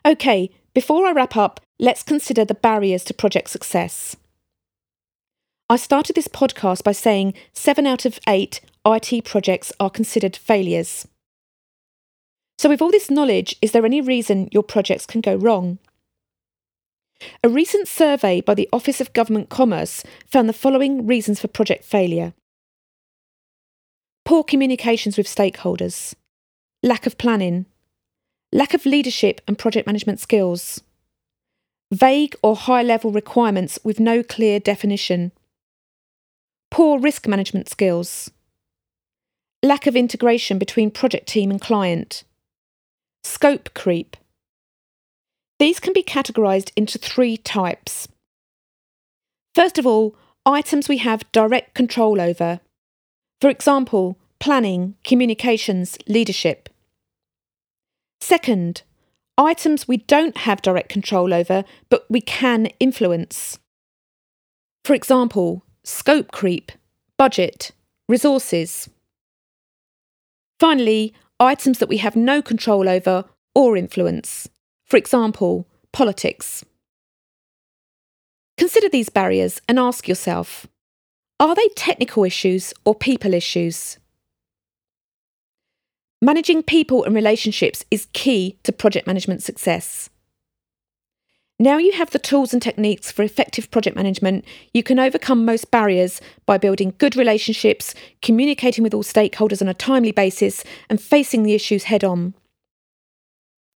Okay, before I wrap up, let's consider the barriers to project success. I started this podcast by saying 7 out of 8 IT projects are considered failures. So with all this knowledge, is there any reason your projects can go wrong? A recent survey by the Office of Government Commerce found the following reasons for project failure. Poor communications with stakeholders, lack of planning, lack of leadership and project management skills, vague or high-level requirements with no clear definition, poor risk management skills, lack of integration between project team and client, scope creep. These can be categorised into 3 types. First of all, items we have direct control over. For example, planning, communications, leadership. Second, items we don't have direct control over, but we can influence. For example, scope creep, budget, resources. Finally, items that we have no control over or influence. For example, politics. Consider these barriers and ask yourself, are they technical issues or people issues? Managing people and relationships is key to project management success. Now you have the tools and techniques for effective project management, you can overcome most barriers by building good relationships, communicating with all stakeholders on a timely basis, and facing the issues head on.